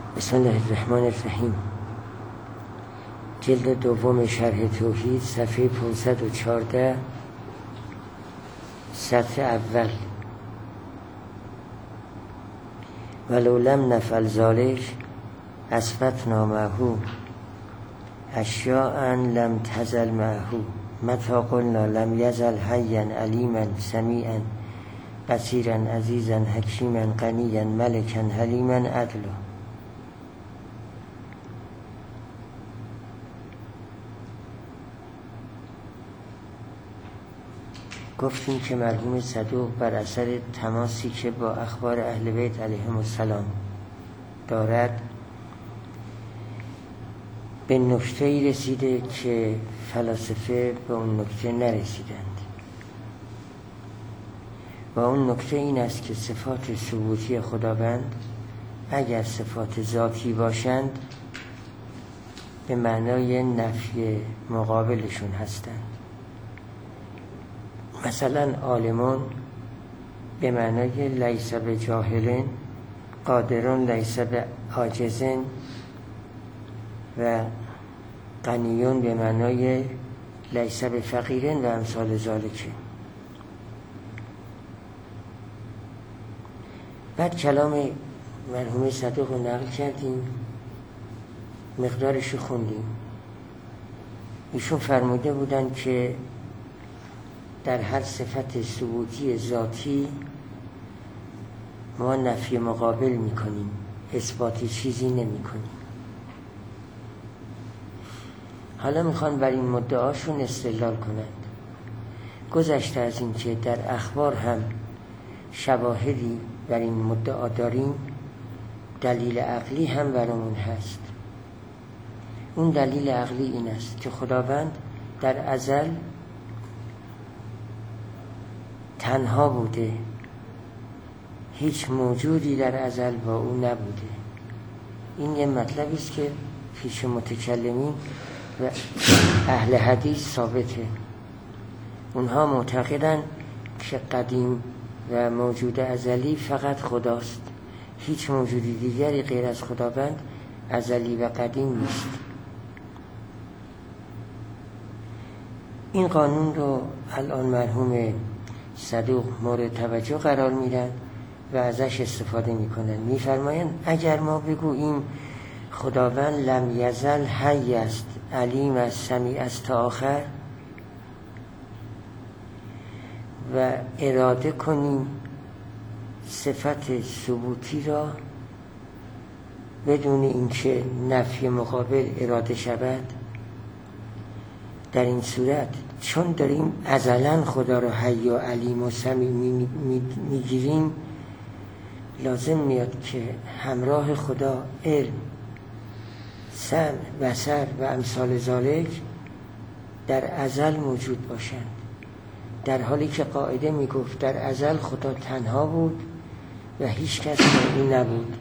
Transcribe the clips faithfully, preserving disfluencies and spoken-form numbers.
بسم الله الرحمن الرحیم. جلد دوم شرح توحید، صفحه پانصد و چهارده، سطر اول. ولو لم نفعل ذلک اثبتنا معه اشیاء لم تزل معه متی قلنا لم یزل حیا علیما سمیعا بصیرا عزیزا حکیما غنیا ملکا حلیما عدلا. گفتیم که مرحوم صدوق بر اثر تماسی که با اخبار اهل بیت علیهم السلام دارد به نکته‌ای رسیده که فلاسفه به اون نکته نرسیدند و اون نکته این است که صفات ثبوتی خداوند اگر صفات ذاتی باشند به معنای نفی مقابلشون هستند. مثلا عالمون به معنای لیس بجاهلین، قادرون لیس بعاجزین و غنیون به معنای لیس بفقیرین و امثال ذالک. بعد کلام مرحوم صدوق رو نقل کردیم، مقدارش رو خوندیم. ایشون فرموده بودن که در هر صفت ثبوتی ذاتی ما نفی مقابل میکنیم، اثباتی چیزی نمی کنیم. حالا میخوان بر این مدعاشون استدلال کنند. گذشته از این که در اخبار هم شواهدی بر این مدعا داریم، دلیل عقلی هم برامون هست. اون دلیل عقلی این است که خداوند در ازل تنها بوده، هیچ موجودی در ازل با او نبوده. این یه مطلبی است که پیش متکلمین و اهل حدیث ثابته. اونها معتقدن که قدیم و موجود ازلی فقط خداست، هیچ موجودی دیگری غیر از خداوند ازلی و قدیم نیست. این قانون رو الان مرحوم صدوق مورد توجه قرار میدن و ازش استفاده میکنن. میفرمایند اگر ما بگوییم خداوند لم یزل حی است، علیم است، سمیع است تا آخر و اراده کنیم صفت ثبوتی را بدون اینکه نفی مقابل اراده شود، در این صورت چون داریم ازلا خدا را حی و علیم و سمیع میگیریم، لازم میاد که همراه خدا علم، سمع، بصر و امثال ذالک در ازل موجود باشند، در حالی که قاعده میگفت در ازل خدا تنها بود و هیچ کس این نبود.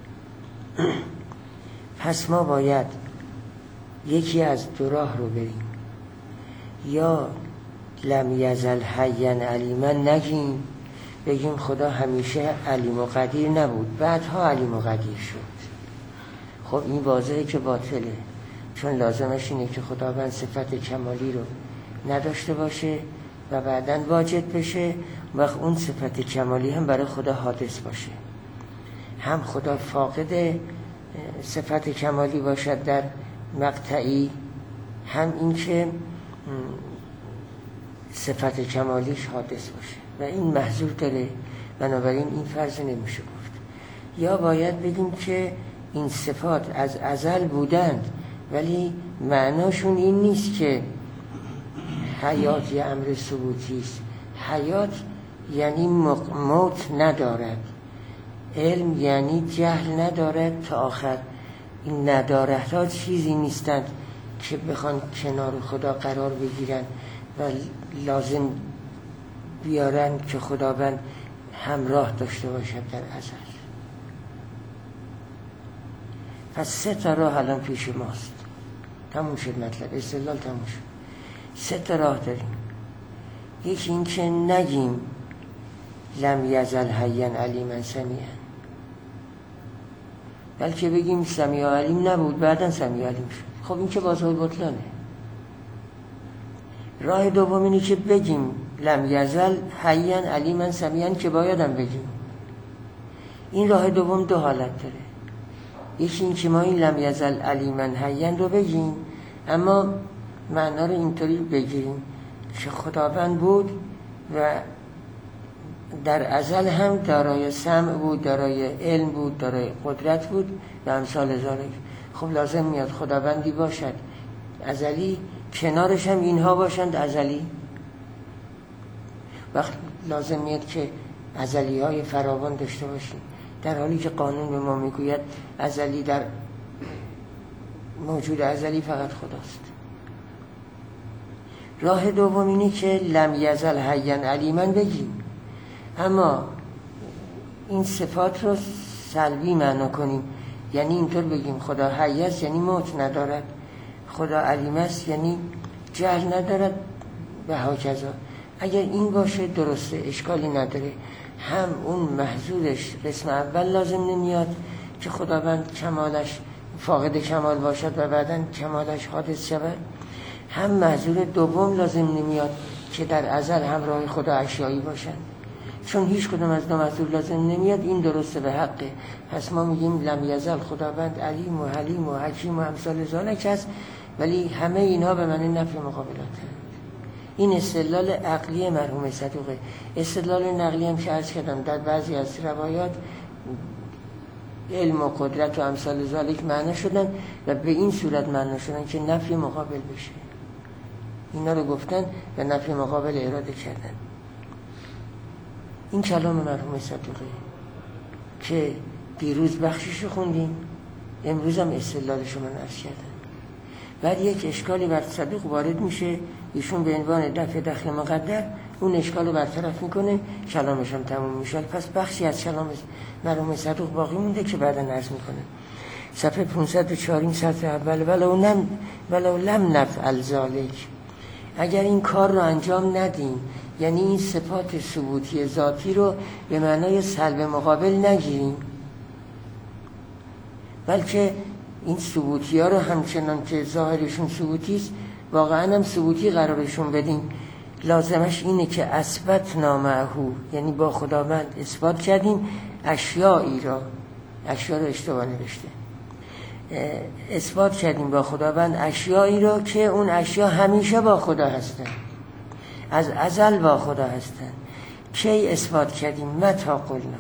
پس ما باید یکی از دو راه رو بریم، یا لم یزل حیا علیما نگیم، بگیم خدا همیشه علیم و قدیر نبود، بعدها علیم و قدیر شد. خب این واضحه که باطله، چون لازمش اینه که خداوند صفت کمالی رو نداشته باشه و بعداً واجد بشه، وقت اون صفت کمالی هم برای خدا حادث باشه. هم خدا فاقد صفت کمالی باشد در مقطعی، هم این که صفت کمالیش حادث باشه و این محظور داره. بنابراین این فرض نمیشه گفت. یا باید بگیم که این صفات از ازل بودند ولی معناشون این نیست که حیات یه امر ثبوتی است. حیات یعنی موت ندارد، علم یعنی جهل ندارد تا آخر. این ندارد ها چیزی نیستند که بخوان کنار خدا قرار بگیرن و لازم بیارن که خداوند همراه داشته باشد در ازل. پس سه تا راه الان پیش ماست. تموم شد مطلب، استدلال تموم شد. سه تا راه داریم. یکی این که نگیم لم یزل حیا علیما سمیعا، بلکه بگیم سمیع علیم نبود بعداً سمیع علیم شد. خب این که باز بطلانه. راه دوم اینه که بگیم لم یزل حیاً علیماً سمیعاً که بایدم بگیم. این راه دوم دو حالت داره. یکی این که ما این لم یزل علیماً حیاً رو بگیم اما معنا رو اینطوری بگیریم که خداوند بود و در ازل هم دارای سمع بود، دارای علم بود، دارای قدرت بود و امثال ذالک. خب لازم میاد خداوندی باشد ازلی، کنارش هم اینها باشند ازلی. وقت لازم میاد که ازلی های فراوان داشته باشیم، در حالی که قانون به ما میگوید ازلی در موجود ازلی فقط خداست. راه دوم اینه که لم یزل حیاً علیماً بگیم اما این صفات رو سلبی معنا کنیم، یعنی اینطور بگیم خدا حی است یعنی موت ندارد، خدا علیم است یعنی جهل ندارد و هاکذا. اگر این باشه درسته، اشکالی نداره. هم اون محذورش قسم اول لازم نمیاد که خداوند کمالش فاقد کمال باشد و بعداً کمالش حادث شود، هم محذور دوم لازم نمیاد که در ازل همراه خدا اشیایی باشند. چون هیچ کدوم از دو محذور لازم نمیاد، این درسته به حقه. پس ما میگیم لم یزل خداوند علیم و حلیم و حکیم و امثال ذالک است، ولی همه اینها به معنی نفی مقابلات. این استدلال عقلی مرحوم صدوقه. استدلال نقلی هم که عرض کردم در بعضی از روایات علم و قدرت و امثال ذالک معنا شدن و به این صورت معنا شدن که نفی مقابل بشه. اینا رو گفتن و نفی مقابل اراده کردن. این کلام مرحوم صدوقه که دیروز بخشش خوندیم، امروز هم استدلالش رو من عرض کردم. بعد یک اشکالی بر صدوق وارد میشه، ایشون به عنوان دفع دخل مقدر اون اشکال رو برطرف میکنه، کلامش هم تموم میشه. پس بخشی از کلام مرحوم صدوق باقی مونده که بعدا عرض میکنه. صفحه پانصد و چهار سطر اول ولو لم ولو لم نفعل ذالک، اگر این کار رو انجام ندیم، یعنی این صفات ثبوتی ذاتی رو به معنای سلب مقابل نگیریم، بلکه این ثبوتی ها رو همچنان که ظاهرشون ثبوتی است واقعا هم ثبوتی قرارشون بدیم، لازمش اینه که اثبت نامعهو، یعنی با خداوند اثبات کردیم اشیایی را، اشیا رو اشتباه نوشته، اثبات کردیم با خداوند اشیایی را که اون اشیا همیشه با خدا هستن، از ازل با خدا هستن. کی اثبات کردیم؟ متا قلنا.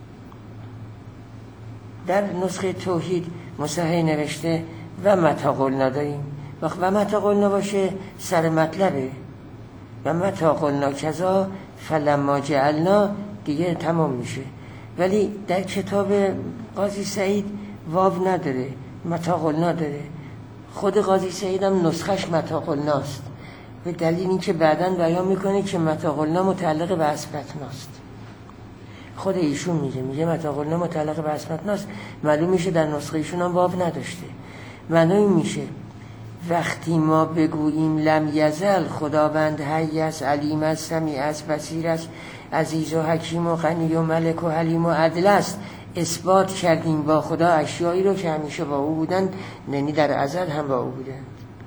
در نسخه توحید مصحح نوشته و متا قلنا داریم، وقت و متا قلنا باشه سر مطلبه، و متا قلنا کذا فلما جعلنا دیگه تمام میشه. ولی در کتاب قاضی سعید واو نداره، متا قلنا داره. خود قاضی سعید هم نسخش متا قلناست، به دلیل این که بعداً بیان میکنه که متا قلنا متعلق به اثبتناست. خود ایشون میگه میگه متا قلنا متعلق به اثبتناست. معلوم میشه در نسخه ایشون هم واو نداشته. معنی میشه وقتی ما بگوییم لم یزل خداوند حی است، علیم است، سمیع است، بصیر است، عزیز و حکیم و غنی و ملک و حلیم و عدل است، اثبات کردیم با خدا اشیایی رو که همیشه با او بودن، یعنی در ازل هم با او بودن.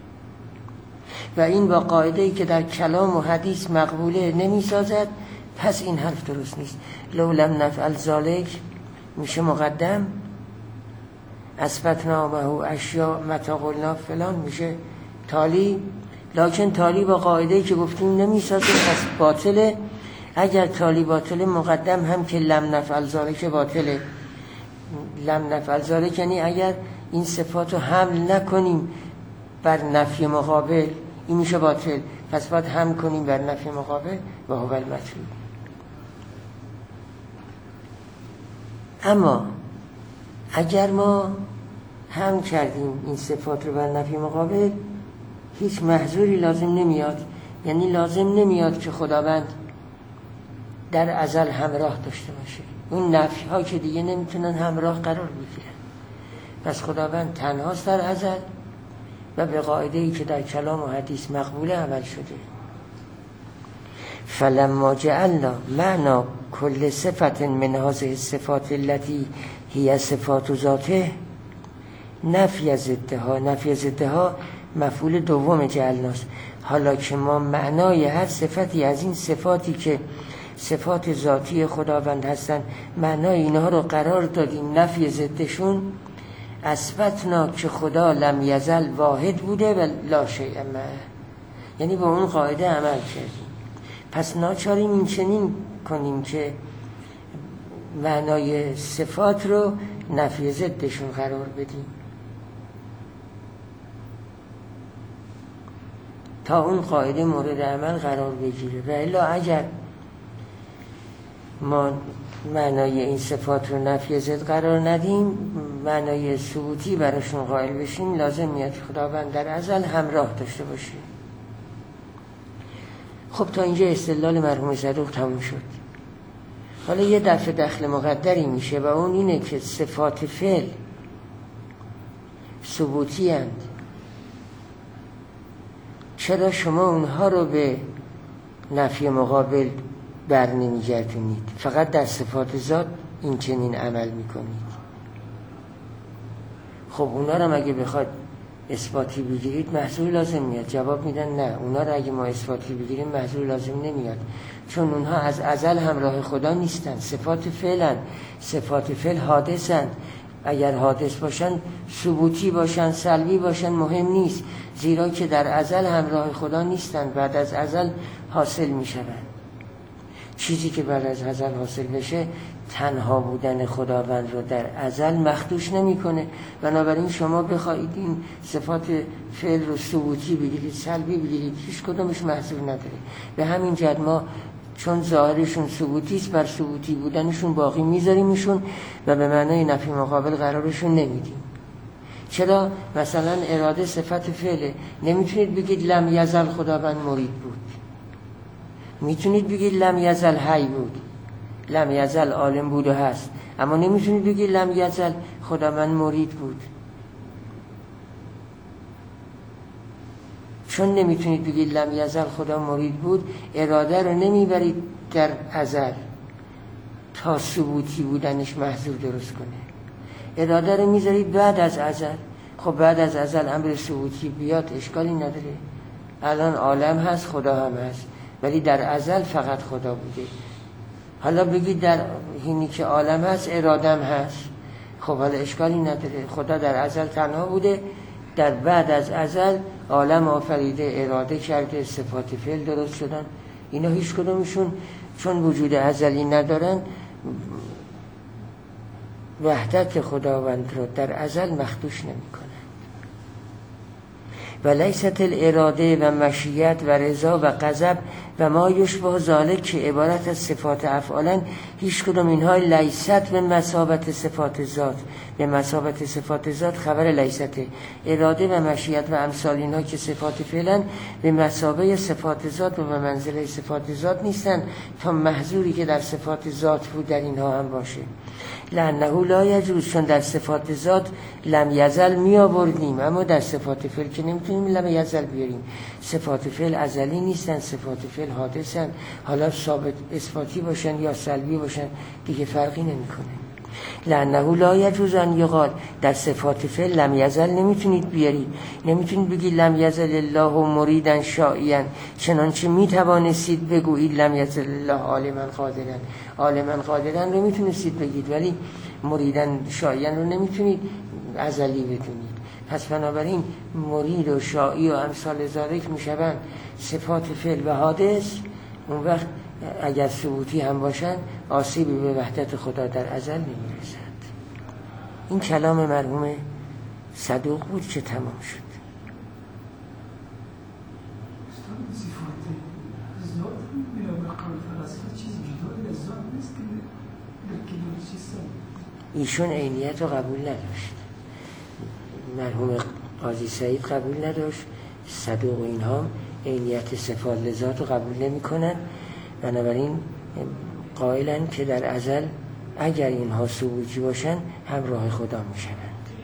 و این با قاعده‌ای که در کلام و حدیث مقبوله نمی سازد، پس این حرف درست نیست. لو لم نفعل ذالک میشه مقدم، اثبتنا و اشیا متا قلنا فلان میشه تالی، لکن تالی با قاعده‌ای که گفتیم نمی سازد، پس باطله. اگر تالی باطله مقدم هم که لم نفعل ذالک باطله. لم نفعل ذالک یعنی اگر این صفات رو حمل نکنیم بر نفی مقابل، این میشه باطل، پس باید هم کنیم بر نفی مقابل و هو المطلوب. اما اگر ما هم کردیم این صفات رو بر نفی مقابل، هیچ محذوری لازم نمیاد، یعنی لازم نمیاد که خداوند در ازل همراه داشته باشه. اون نفی ها که دیگه نمیتونن همراه قرار بگیرن. پس خداوند تنهاست در ازل و به قاعده‌ای که در کلام و حدیث مقبوله عمل شده. فلما جعلنا معنا کل صفت من هذه الصفات التي هی صفات و ذاته نفی از ضدها. نفی از ضدها مفعول دوم جعلناست. حالا که ما معنای هر صفتی از این صفاتی که صفات ذاتی خداوند هستن معنای اینها رو قرار دادیم نفی ضدشون، اثبتنا که خدا لم یزل واحد بوده و لا شیء معه، یعنی با اون قاعده عمل کردیم. پس ناچاریم این چنین کنیم که معنای صفات رو نفی ضدشون قرار بدیم تا اون قاعده مورد عمل قرار بگیره. و الا اگر ما معنای این صفات رو نفی ضد قرار ندیم، معنای ثبوتی براشون قائل بشیم، لازم میاد خداوند در ازل همراه داشته باشه. خب تا اینجا استدلال مرحوم صدوق تموم شد. حالا یه دفعه دخل مقدری میشه و اون اینه که صفات فعل ثبوتی اند، چرا شما اونها رو به نفی مقابل بر نمیگردونید، فقط در صفات ذات این چنین عمل میکنید؟ خب اونا رو اگه بخواد اثباتی بگیرید محضور لازم میاد. جواب میدن نه، اونا رو اگه ما اثباتی بگیریم محضور لازم نمیاد، چون اونها از ازل همراه خدا نیستن. صفات فعلن، صفات فعل حادثن. اگر حادث باشن، ثبوتی باشن، سلبی باشن، مهم نیست، زیرا که در ازل همراه خدا نیستن، بعد از ازل حاصل میشن. چیزی که بعد از ازل حاصل بشه تنها بودن خداوند رو در ازل مخدوش نمیکنه. بنابراین شما بخواید این صفات فعل رو ثبوتی بگیرید، سلبی بگیرید، هیچ کدومش محصول نداره. به همین جهت ما چون ظاهرشون ثبوتی است، بر ثبوتی بودنشون باقی میذاریمشون و به معنای نفی مقابل قرارشون نمیدیم. چرا؟ مثلا اراده صفت فعله، نمیتونید بگید لم یزل خداوند مرید بود، میتونید بگید لم یزل حی بود، لم یزل عالم بود و هست، اما نمیتونید بگید لم یزل خداوند مرید بود. چون نمیتونید بگید لم یزل خدا مرید بود، اراده رو نمیبرید در ازل تا ثبوتی بودنش محضور درست کنه، اراده رو میذارید بعد از ازل. خب بعد از ازل امر ثبوتی بیاد اشکالی نداره، الان عالم هست، خدا هم هست، ولی در ازل فقط خدا بوده. حالا بگید در حینی که عالم هست ارادم هست، خب حالا اشکالی نداره، خدا در ازل تنها بوده، در بعد از ازل عالم آفریده، اراده کرده، صفات فعل درست شدن. اینا هیچ کدومشون چون وجود ازلی ندارن وحدت خداوند رو در ازل مخدوش نمی کنن. و لیست الاراده و مشیت و رضا و غضب و ما یشبه ذالک که عبارت از صفات افعالن، هیچ کدوم اینها لیست به مثابت صفات ذات. به مثابت صفات ذات خبر لیسته. اراده و مشیت و امثال اینها که صفات فعلن به مثابه صفات ذات و به منزله صفات ذات نیستن تا محضوری که در صفات ذات بود در اینها هم باشه. لانه لا یجوز، چون در صفات ذات لم یزل می آوردیم، اما در صفات فعل که نمیتونیم لم یزل بیاریم. صفات فعل ازلی نیستن، صفات فعل حادثن، حالا ثابت اثباتی باشن یا سلبی باشن دیگه فرقی نمیکنه. لانه لا یجوز ان یقال، در صفات فعل لم یزل نمیتونید بیارید، نمیتونید بگید لم یزل الله مریدن شائعا، چنانچه میتوانستید بگویید لم یزل الله عالما قادرا. عالما قادرا رو میتونستید بگید، ولی مریدن شائعا رو نمیتونید ازلی بدونید. پس بنابراین مرید و شائی و امثال ذالک میشوند صفات فعل و حادث. اون وقت اگر ثبوتی هم باشن آسیبی به وحدت خدا در ازل نمیرسد. این کلام مرحوم صدوق بود که تمام شد. ایشون عینیت رو قبول نداشت، مرحوم قاضی سعید قبول نداشت، صدوق و اینها عینیت صفات لذات رو قبول نمی کنن. بنابراین قائلن که در ازل اگر اینها ثبوتی باشن همراه خدا می شوند.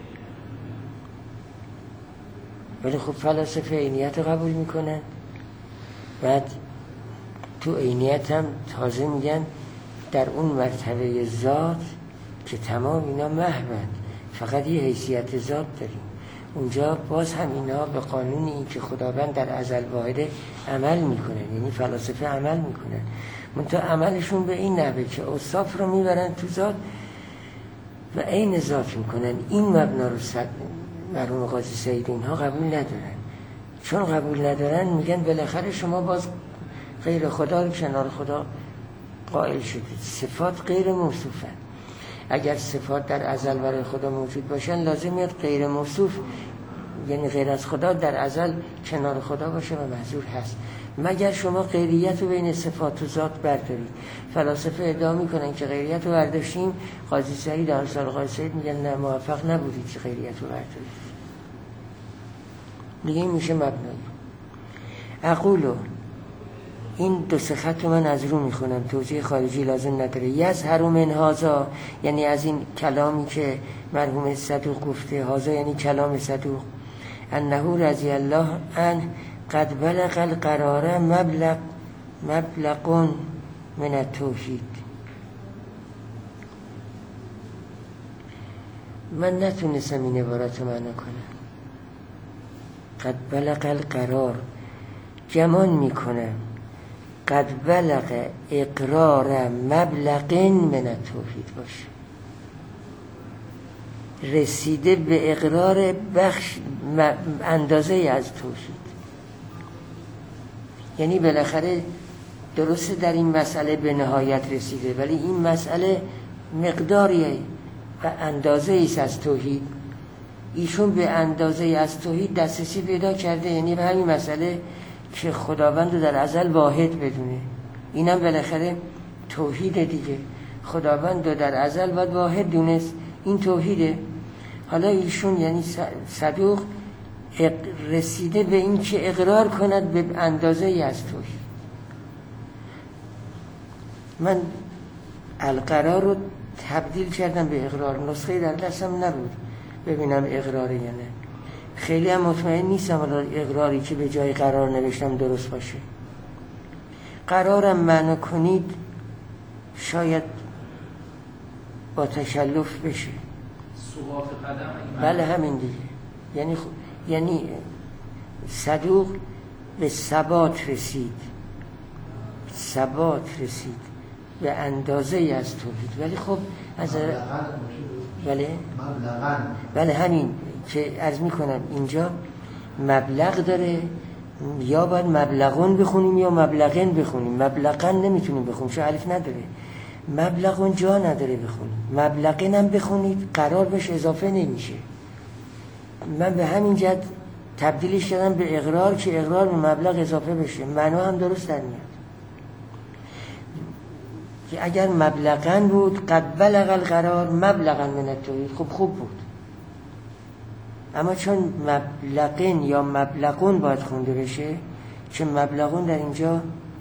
ولی خب فلاسفه عینیت رو قبول می کنن، بعد تو عینیت هم تازه میگن در اون مرتبه ذات که تمام اینا محوند، فقط یه حیثیت ذات داریم. اونجا باز هم اینا به قانون این که خداوند در ازل واحده عمل میکنن، یعنی فلاسفه عمل میکنن، منتها عملشون به این نحوه که اوصاف رو میبرن تو ذات و عین ذات میکنن. این مبنا رو مرحوم قاضی سعید اینها قبول ندارن. چون قبول ندارن میگن بالاخره شما باز غیر خدا رو کنار خدا قائل شدید. صفات غیر موصوفن. اگر صفات در ازل برای خدا موجود باشن لازم میاد غیر موصوف، یعنی غیر از خدا در ازل کنار خدا باشه و محضور هست، مگر شما غیریت رو بین صفات و ذات بردارید. فلاسفه ادعا میکنن که غیریت رو برداشتیم، قاضی سعید در سال قاضی سعید میگن نه، موفق نبودید که غیریت رو بردارید. دیگه این میشه مبنایی. اقولو، این دو سه خط رو من از رو میخونم، توضیح خارجی لازم نداره. یظهر من هذا، یعنی از این کلامی که مرحوم صدوق گفته، هذا یعنی کلام صدوق، انه رضی الله عنه قد بلغ القرار مبلغ مبلغ من التوحید. من نتونستم این عبارت رو معنا کنم. قد بلغ القرار گمان میکنم قد بلغ اقرار مبلغ من التوحید باشه، رسیده به اقرار بخش اندازه از توحید. یعنی بالاخره درسته در این مسئله به نهایت رسیده، ولی این مسئله مقداریه و اندازه ایست از توحید. ایشون به اندازه از توحید دسترسی پیدا کرده، یعنی به همین مسئله که خداوند رو در ازل واحد بدونه. اینم بالاخره توحیده دیگه، خداوند رو در ازل باید واحد دونست، این توحیده. حالا ایشون یعنی صدوق رسیده به این که اقرار کند به اندازه از توحید. من القرار رو تبدیل کردم به اقرار، نسخه در دستم نبود ببینم اقراره یا نه. خیلی هم مطمئن نیستم حالا اقراری که به جای قرار نوشتم درست باشه. قرارم معنی کنید شاید با تشلف بشه. ثبات قدم. بله همین دیگه. یعنی خ... یعنی صدوق به ثبات رسید، ثبات رسید به اندازه از توحید. ولی خب از بله بله همین که عرض میکنم اینجا مبلغ داره، یا باید مبلغون بخونیم یا مبلغن بخونیم. مبلغن نمیتونیم بخونیم چون الف نداره، مبلغون جا نداره بخونیم. مبلغن هم بخونید قرار بهش اضافه نمیشه. من به همین جد تبدیلش کردم به اقرار که اقرار به مبلغ اضافه بشه، معنا هم درست در میاد. که اگر مبلغن بود قد بلغ القرار مبلغن من التوحید، خب خوب بود. اما چون مبلغن یا مبلغون باید خونده بشه، چون مبلغون در اینجا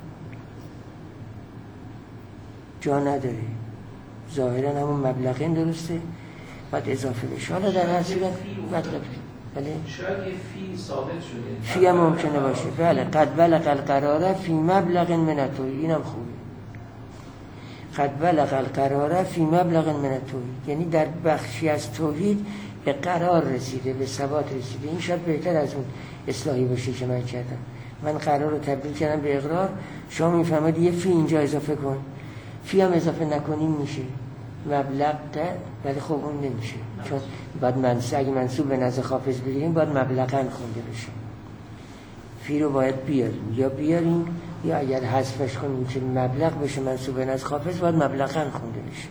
جا نداره، ظاهرا همون مبلغن درسته، باید اضافه بشه. حالا در هر صورت مطلب بله شاید یه فی ثابت شده، فی هم ممکنه باشه. بله قد بلغ القرار فی مبلغ من التوحید، اینم خوبه. قد بلغ القرار فی مبلغ من التوحید، یعنی در بخشی از توحید به قرار رسیده، به ثبات رسیده. این شاید بهتر از اون اصلاحی باشه که من کردم. من قرار رو تبدیل کردم به اقرار، شما میفهمید یه فی اینجا اضافه کن، فی هم اضافه نکنیم میشه مبلغ ده، ولی خب اون نمیشه چون باید منصوب، اگه منصوب به نزد حافظ بگیریم باید مبلغاً خونده بشه. فی رو باید بیاریم یا بیاریم یا اگر حذفش کنیم که مبلغ بشه منصوب به نزد حافظ باید مبلغاً خونده بشه.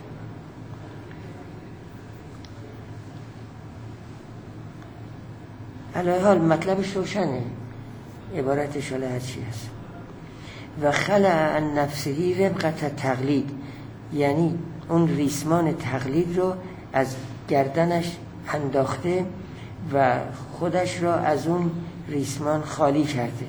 علی حال مطلبش روشنه، عبارتش حالا هر چی هست. و خلع عن نفسه ربقت تقلید، یعنی اون ریسمان تقلید رو از گردنش انداخته و خودش را از اون ریسمان خالی کرده.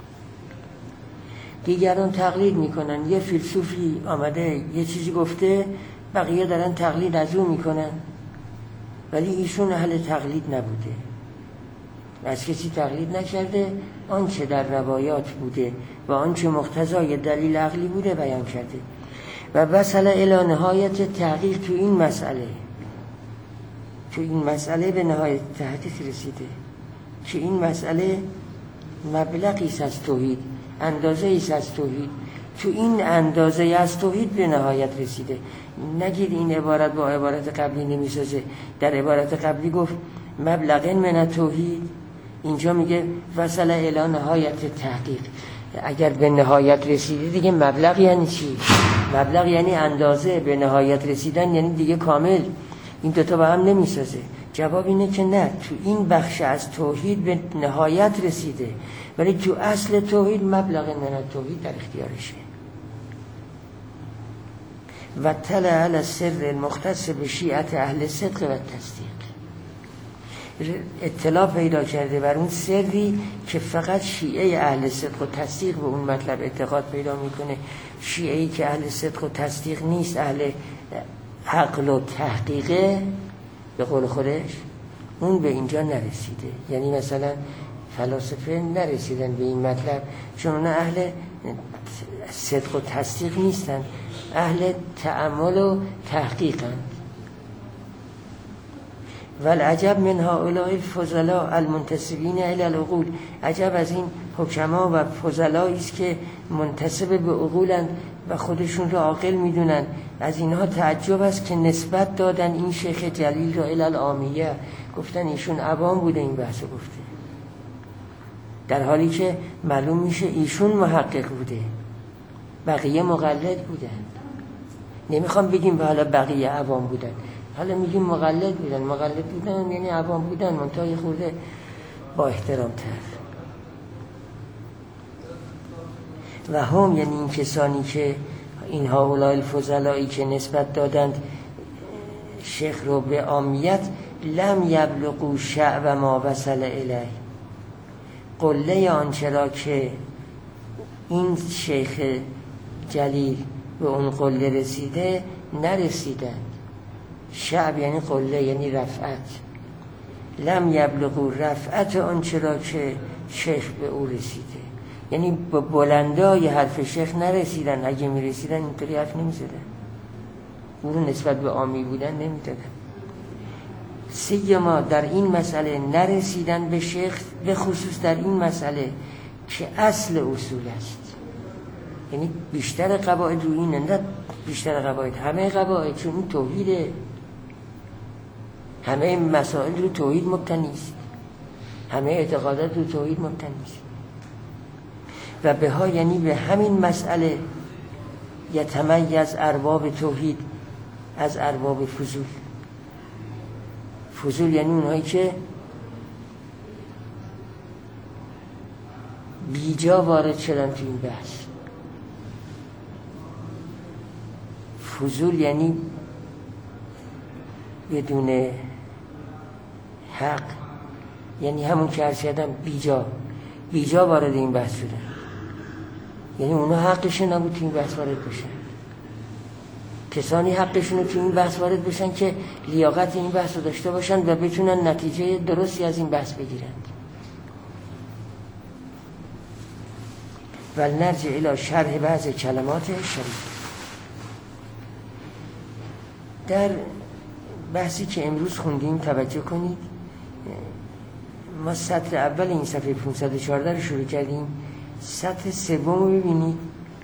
دیگران تقلید میکنن، یه فیلسوفی آمده یه چیزی گفته بقیه دارن تقلید از اون میکنن، ولی ایشون اهل تقلید نبوده، از کسی تقلید نکرده، آنچه در روایات بوده و آنچه مقتضای دلیل عقلی بوده بیان کرده. و وصل الی نهایت تحقیق تو این مسئله، تو این مسئله به نهایت تحقیق رسیده که این مسئله مبلغی است از توحید، اندازه ایست از توحید، تو این اندازه از توحید به نهایت رسیده. نگید این عبارت با عبارت قبلی نمیسازه. در عبارت قبلی گفت مبلغ من توحید، اینجا میگه وصل الی نهایت تحقیق. اگر به نهایت رسیده دیگه مبلغ یعنی چی؟ مبلغ یعنی اندازه، به نهایت رسیدن یعنی دیگه کامل. این دوتا با هم نمیسازه. جواب اینه که نه، تو این بخش از توحید به نهایت رسیده، ولی تو اصل توحید مبلغ من توحید در اختیارشه. و طلع علی السر المختص به شیعت اهل صدق و تصدیق، اطلاع پیدا کرده بر اون سری که فقط شیعه اهل صدق و تصدیق به اون مطلب اعتقاد پیدا میکنه. شیعه‌ای که اهل صدق و تصدیق نیست، اهل عقل و تحقیقه به قول خودش، اون به اینجا نرسیده. یعنی مثلا فلاسفه نرسیدن به این مطلب، چون اون اهل صدق و تصدیق نیستن، اهل تأمل و تحقیقن. والعجب من هؤلاء الفضلاء المنتسبین الی العقول، عجب از این حکما و فضلایی است که منتسب به عقولند و خودشون رو عاقل میدونن. از اینها تعجب است که نسبت دادن این شیخ جلیل را الی العامیه، گفتن ایشون عوام بوده این بحثو گفته، در حالی که معلوم میشه ایشون محقق بوده، بقیه مقلد بودن. نمیخوام بگیم حالا بقیه عوام بودن، حالا میگیم مقلد بودن. مقلد بودن یعنی عوام بودن، منتهای خورده با احترام تر. و هم یعنی این کسانی که این هؤلاء الفضلایی که نسبت دادند شیخ رو به عامیت، لم یبلغوا شعب ما وصل الیه، قله آنچه را که این شیخ جلیل به اون قله رسیده نرسیدند. شعب یعنی قله، یعنی رفعت. لم یبلغوا رفعت آنچه را که شیخ به او رسیده، یعنی به بلندای حرف شیخ نرسیدن. اگه می رسیدن اینطوری حرف نمی زدن، او رو نسبت به عامی بودن نمی دادن. سیما در این مسئله نرسیدن به شیخ، به خصوص در این مسئله که اصل اصول است. یعنی بیشتر قواعد رو اینه، نه بیشتر قواعد، همه قواعد، چون این توحیده، همه مسائل رو توحید مبتنی است، همه اعتقادات رو توحید مبتنی است. و به ها یعنی به همین مسئله یتمیز ارباب توحید از ارباب فضول. فضول یعنی اونهایی که بیجا وارد شدن تو این بحث. فضول یعنی بدون حق، یعنی همون که عرض کردم بیجا بیجا وارد این بحث شدن، یعنی اونا حقشون نبود تو این بحث وارد بشن. کسانی حقشون رو تو این بحث وارد بشن که لیاقت این بحث رو داشته باشن و بتونن نتیجه درستی از این بحث بگیرند. ولنرجع الی شرح بعض کلمات شریف. در بحثی که امروز خوندیم توجه کنید، ما سطر اول این صفحه پانصد و چهارده رو شروع کردیم. سطر سوم رو ببینید،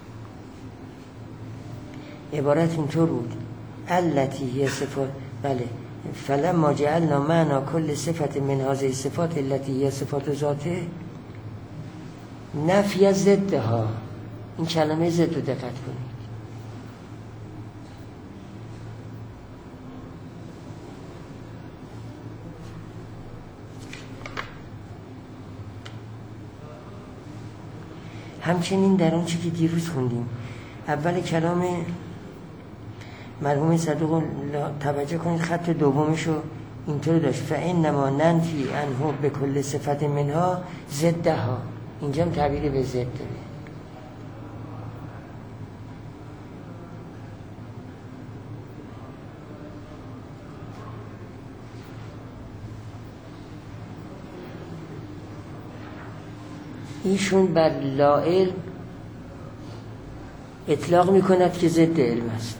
عبارت اینطور بود: التی هی صفات، بله، فلما جعلنا معنا کل صفت من هذه صفات التی هی صفات ذاته نفی ضدها. این کلمه ضد رو دقت کنید. همچنین در اون چی که دیروز خوندیم، اول کلام مرحوم صدوق توجه کنید، خط دومشو اینطور داشت: فانما ننفی عنه به کل صفت منها ضدها. اینجا هم تعبیر به ضد داره. ایشون بر لا علم اطلاق میکند که ضد علم است،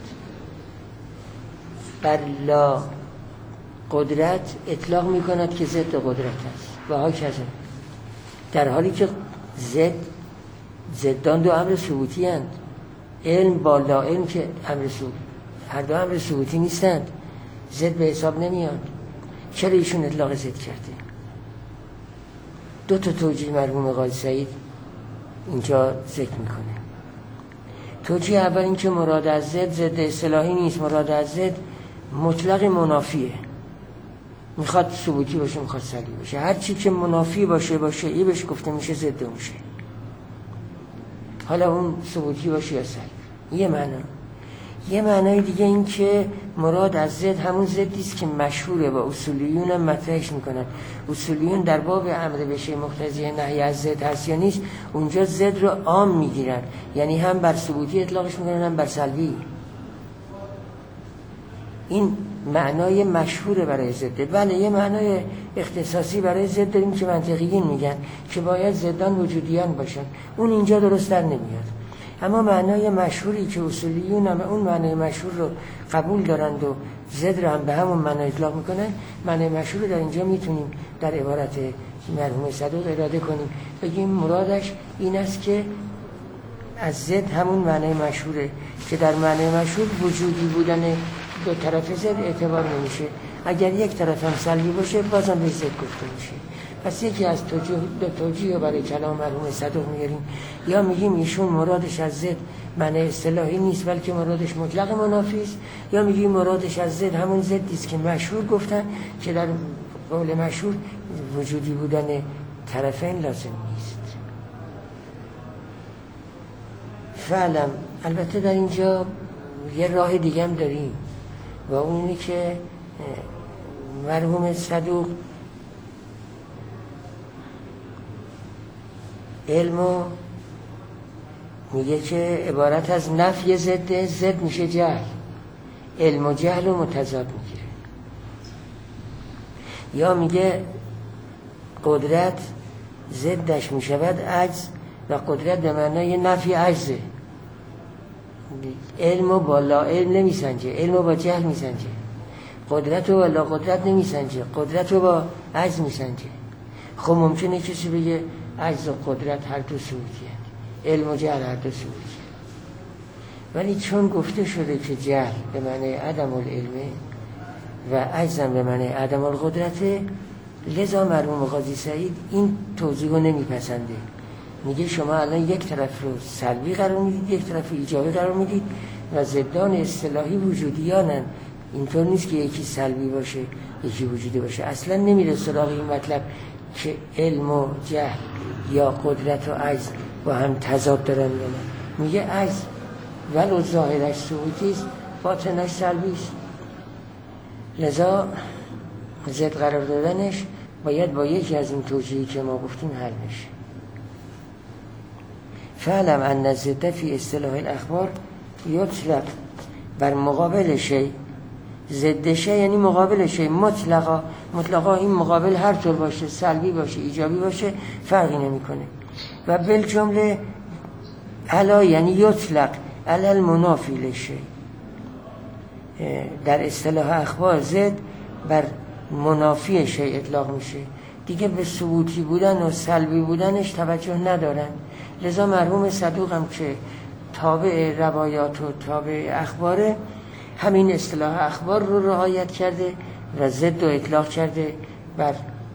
بر لا قدرت اطلاق میکند که ضد قدرت است و ها کذا، در حالی که ضد ضدان دو امر ثبوتی اند. علم با لا علم که امر ثبوت، هر دو امر ثبوتی نیستند، ضد به حساب نمیاد. چرا ایشون اطلاق ضد کرده؟ دو تا توجیه مرحوم قاضی سعید اینجا ذکر میکنه. توجیه اول این که مراد از ضد ضد اصطلاحی نیست، مراد از ضد مطلق منافیه، میخواد ثبوتی باشه میخواد سلبی باشه، هر چی که منافی باشه باشه ای بهش گفته میشه ضد میشه، حالا اون ثبوتی باشه یا سلبی. یه معنا. یه معنای دیگه این که مراد از ضد همون ضدی است که مشهوره با اصولیون هم مطرحش میکنن. اصولیون در باب امر به شیء مقتضی نهی از ضد هست یا نیست، اونجا ضد رو عام میگیرن، یعنی هم بر ثبوتی اطلاقش میکنن هم بر سلبی. این معنای مشهور برای ضد. بله یه معنای اختصاصی برای ضد داریم که منطقیین میگن که باید ضدان وجودیان باشن، اون اینجا درست در نمیاد. اما معنای مشهوری که اصولیون هم اون معنای مشهور رو قبول دارند و ضد رو هم به همون معنی اطلاق میکنن، معنای مشهور رو در اینجا میتونیم در عبارت مرحوم صدوق اراده کنیم، بگیم مرادش این است که از ضد همون معنای مشهوره که در معنای مشهور وجودی بودن دو طرف ضد اعتبار نمیشه، اگر یک طرف هم سلبی باشه بازم به ضد گفته میشه. پس یکی از توجیه دو توجیه برای کلام مرحوم صدوق میاریم، یا میگیم ایشون مرادش از ضد معنی اصطلاحی نیست بلکه مرادش مطلق منافی است، یا میگیم مرادش از ضد همون ضدی است که مشهور گفتن که در قول مشهور وجودی بودن طرفین لازم نیست. فعلا البته در اینجا یه راه دیگه هم داریم و اونی که مرحوم صدوق علمو میگه که عبارت از نفی ضد، ضد میشه جهل، علم و جهل رو متضاد میگیره. یا میگه قدرت ضدش میشود عجز و قدرت به معنای نفی عجزه، علم و با لا علم نمیسنجه، علم و با جهل میسنجه، قدرت و با لا قدرت نمیسنجه، قدرت و با عجز میسنجه. خب ممکنه کسی بگه عجز و قدرت هر دو ثبوتی هست، علم و جهل هر دو ثبوتی هست، ولی چون گفته شده که جهل به معنی عدم العلمه و عجزم به معنی عدم القدرته، لذا مرحوم قاضی سعید این توضیح رو نمیپسنده. میگه شما الان یک طرف رو سلبی قرار میدید یک طرف رو ایجابی قرار میدید و ضدان اصطلاحی وجودیانن، اینطور نیست که یکی سلبی باشه یکی وجودی باشه. اصلا نمیره سراغ این مطلب که علم و جهل یا قدرت و عجز با هم تضاد دارن یا نه. میگه عجز ولو ظاهرش ثبوتی است باطنش سلبی است، لذا ضد قرار دادنش باید با یکی از این توجیهی که ما گفتیم حل بشه. فعلم ان الضد فی اصطلاح الاخبار یطلق بر مقابل شیء، ضد شیء یعنی مقابل شیء مطلقا، مطلقا این مقابل هر طور باشه، سلبی باشه ایجابی باشه فرقی نمیکنه. و بالجمله علا یعنی یطلق علی المنافی لشیء، در اصطلاح اخبار ضد بر منافی شیء اطلاق میشه، دیگه به ثبوتی بودن و سلبی بودنش توجه ندارن. لذا مرحوم صدوق هم که تابع روایات و تابع اخباره، همین اصطلاح اخبار رو رعایت کرده و ضد و اطلاق کرده بر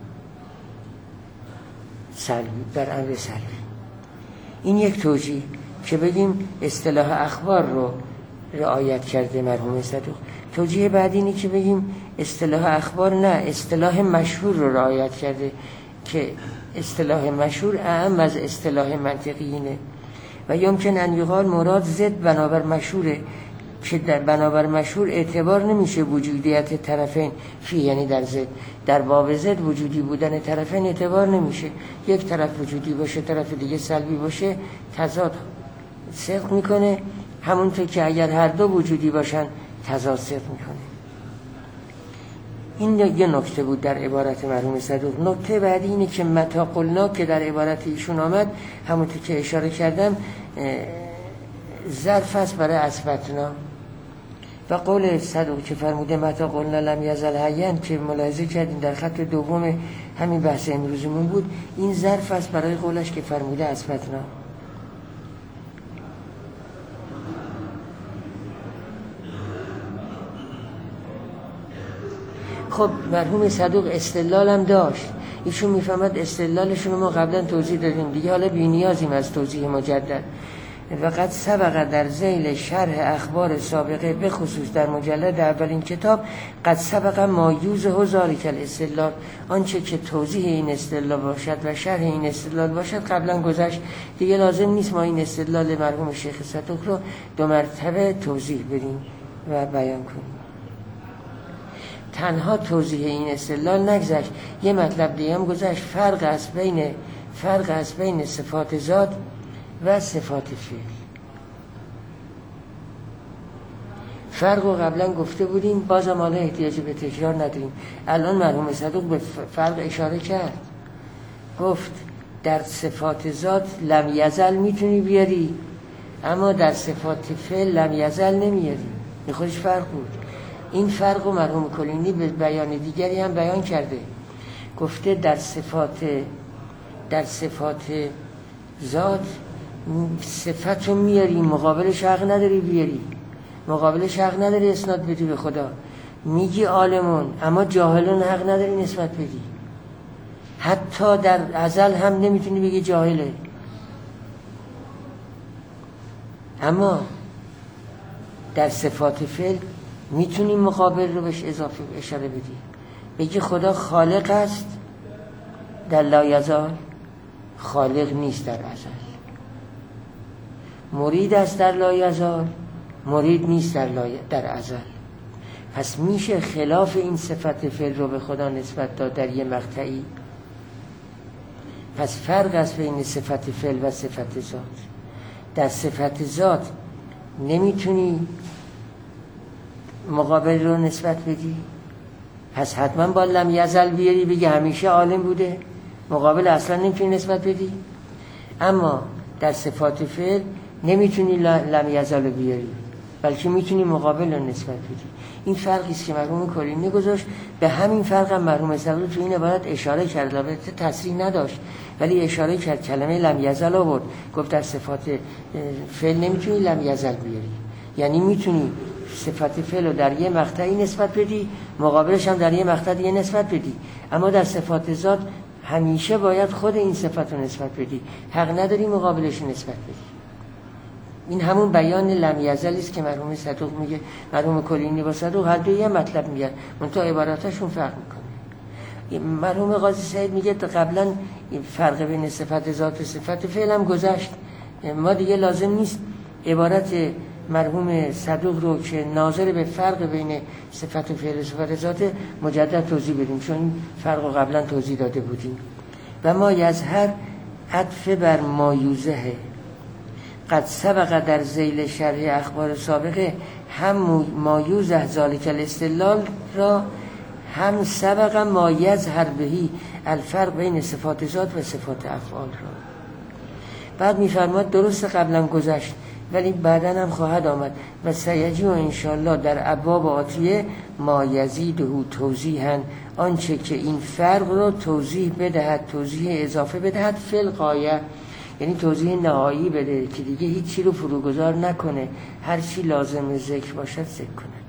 سلبی، بر امر سلبی. این یک توجیه که بگیم اصطلاح اخبار رو رعایت کرده مرحوم صدوق. توجیه بعد اینی که بگیم اصطلاح اخبار نه، اصطلاح مشهور رو رعایت کرده که اصطلاح مشهور اهم از اصطلاح منطقیینه. و یمکن ان یقال مراد ضد بنابر مشهوره که در بنابر مشهور اعتبار نمیشه وجودیت طرفین فی، یعنی در ضد، در باب ضد وجودی بودن طرفین اعتبار نمیشه، یک طرف وجودی باشه طرف دیگه سلبی باشه تضاد صدق میکنه، همونطور که اگر هر دو وجودی باشن تضاد صدق میکنه. این یه نکته بود در عبارت مرحوم صدوق. نکته بعدی اینه که متا قلنا که در عبارت ایشون آمد، همونطور که اشاره کردم ظرف است برای اثبتنا و قول صدوق که فرموده متا قلنا لم یزل حیاً که ملاحظه کردیم در خط دوم همین بحث امروزمون بود، این ظرف است برای قولش که فرموده اثبتنا. خب مرحوم صدوق استدلال هم داشت، ایشون میفهمد استدلالشون رو ما قبلا توضیح دادیم دیگه، حالا بی نیازیم از توضیح مجدد. و قد سبق در ذیل شرح اخبار سابقه به خصوص در مجلد اولین کتاب قد سبق ما یوزه ذالک الاستدلال، آنچه که توضیح این استدلال باشد و شرح این استدلال باشد قبلا گذشت، دیگه لازم نیست ما این استدلال مرحوم شیخ صدوق رو دو مرتبه توضیح بدیم و بیان کنیم. تنها توضیح این استدلال نگذشت، یه مطلب دیگه هم گذشت، فرق است بین فرق است بین صفات ذات و صفات فعل. فرق رو قبلا گفته بودیم، بازم حالا احتیاج به تکرار نداریم. الان مرحوم صدوق به فرق اشاره کرد، گفت در صفات ذات لم یزل میتونی بیاری، اما در صفات فعل لم یزل نمیاری. این خودش فرق بود. این فرق رو مرحوم کلینی به بیان دیگری هم بیان کرده، گفته در صفات در صفات ذات صفت رو میاری، مقابلش حق نداری بیاری، مقابلش حق نداری اسناد بدی به خدا. میگی عالمون اما جاهلون حق نداری نسبت بدی، حتی در ازل هم نمیتونی بگی جاهله. اما در صفات فعل میتونی مقابل رو بهش اضافه اشاره بدی، بگی خدا خالق است در لایزال، خالق نیست در ازل. مرید است در لایزال، مرید نیست در, لای... در ازل. پس میشه خلاف این صفت فعل رو به خدا نسبت داد در یه مقطعی. پس فرق است بین صفت فعل و صفت ذات. در صفت ذات نمیتونی مقابل رو نسبت بدی، پس حتما با لم یزل بیاری بگی همیشه عالم بوده، مقابل اصلا نمیتونی نسبت بدی. اما در صفات فعل نمیتونی لم یزل رو بیاری، بلکه میتونی مقابل رو نسبت بدی. این فرقی است که مرحوم کلینی گذاشت. به همین فرق هم مرحوم صدوق تو این عبارت اشاره کرد، البته تصریح نداشت ولی اشاره کرد، کلمه لم یزل آورد، گفت در صفات فعل نمیتونی لم یزل بیاری، یعنی میتونی صفت فعل رو در یه مقطعی نسبت بدی، مقابلش هم در یه مقطع دیگه نسبت بدی، اما در صفات ذات همیشه باید خود این صفت رو نسبت بدی، حق نداری مقابلش نسبت بدی. این همون بیان لم یزل است که مرحوم صدوق میگه، مرحوم کلینی با صدوق هر دو یه مطلب میگن، منتها عباراتشون فرق میکنه. مرحوم قاضی سعید میگه قبلا فرق بین صفت ذات و صفت فعل هم گذشت، ما دیگه لازم نیست عبارت مرحوم صدوق رو که ناظر به فرق بین صفت و فعل و صفت ذات مجدد توضیح بدیم، چون فرق رو قبلا توضیح داده بودیم. و ما یظهر عطف بر ما یوزه قد سبق در ذیل شرح اخبار سابقه، هم ما یوزه ذالک الاستدلال را، هم سبق ما یظهر بهی الفرق بین صفات ذات و صفات افعال را. بعد میفرماد درست قبلا گذشت ولی بعدا هم خواهد آمد و سیجی و انشالله در ابواب آتیه ما یزیده توضیحاً، آنچه که این فرق رو توضیح بدهد، توضیح اضافه بدهد، فی الغایه، یعنی توضیح نهایی بده که دیگه هیچ چی رو فروگذار نکنه، هر چی لازم ذکر باشد ذکر کند.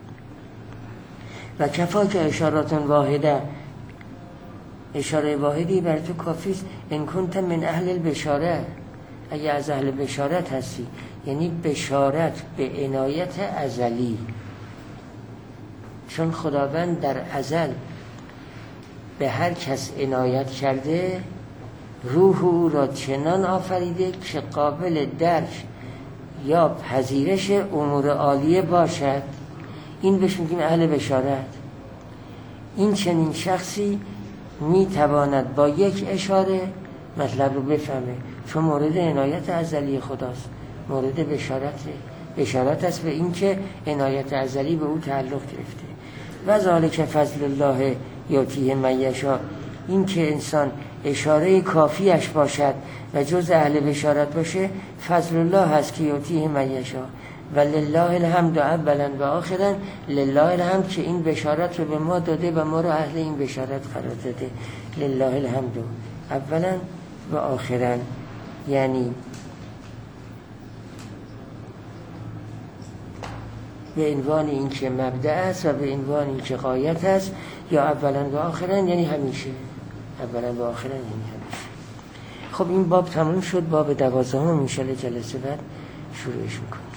و کفا که اشارات واحده، اشاره واحدی بر تو کافی است، ان کنت من اهل البشاره، اگه از اهل بشارت هستی، یعنی بشارت به عنایت ازلی، چون خداوند در ازل به هر کس عنایت کرده، روح او را چنان آفریده که قابل درک یا پذیرش امور عالیه باشد. این بهش میگیم اهل بشارت. این چنین شخصی میتواند با یک اشاره مطلب رو بفهمه، چون مورد عنایت ازلی خداست، مورد بشارته، بشارت است به این که عنایت ازلی به او تعلق گرفته. و ذالک فضل الله یاتیه من یشاء، این که انسان اشاره کافیش باشد و جز اهل بشارت باشه فضل الله هست که یعطیه من یشاء و لله الحمد اولا و آخرا. لله الحمد که این بشارت رو به ما داده و ما رو اهل این بشارت قرار داده. لله الحمد اولا و آخرا، یعنی به عنوان این که مبدأ است و به عنوان این که غایت است، یا اولا و آخرا یعنی همیشه. اولا و آخرا یعنی همیشه. خب این باب تموم شد. باب دوازدهم ان شاء الله جلسه بعد شروعش میکنیم.